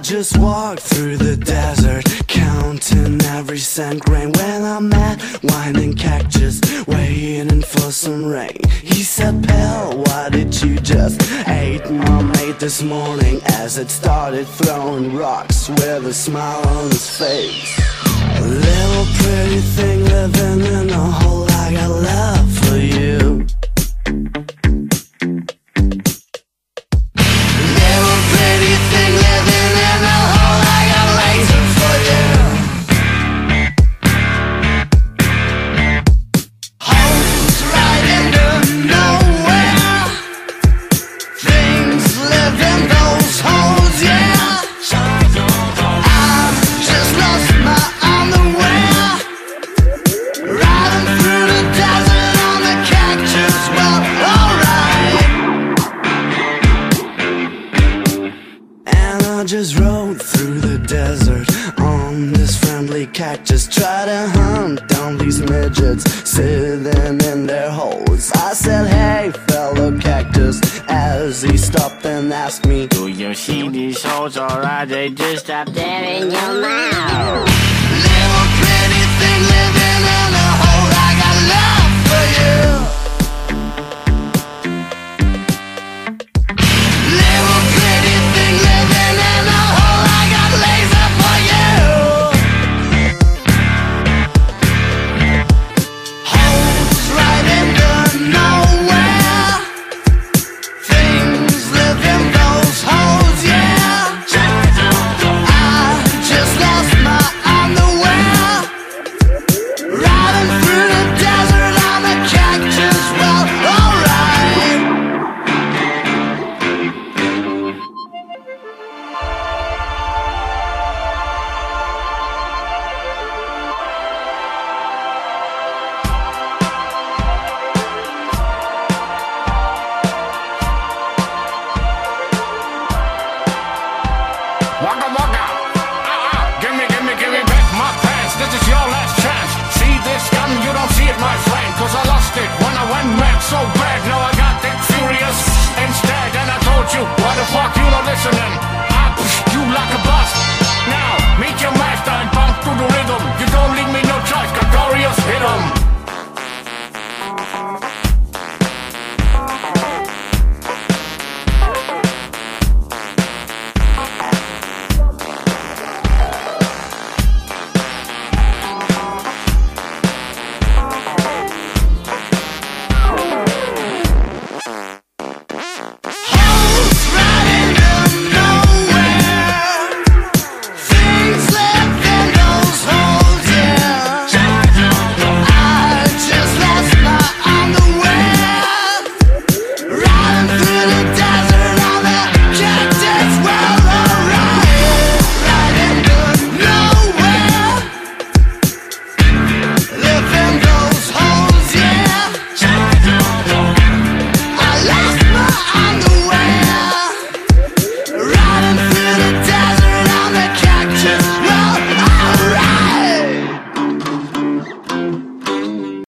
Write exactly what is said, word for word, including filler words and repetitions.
just walked through the desert, counting every cent grain, when I met whining cactus, waiting for some rain. He said, "Pal, why did you just eat my mate this morning?" As it started throwing rocks with a smile on his face. A little pretty thing living in a hole, I got love for you. Little pretty thing living in a hole, I got laser for you. Holes right into nowhere, things live in those holes, yeah. I've just lost my underwear, riding through the desert on the cactus. Well, alright. And I just rode through the desert on this friendly cactus, try to hunt down these midgets sitting in their holes. I said, "Hey, fellow cactus," as he stopped and asked me, "Do you see these holes? Alright, they just stopped dead in your mouth." Little pretty thing living in a hole, I got love for you.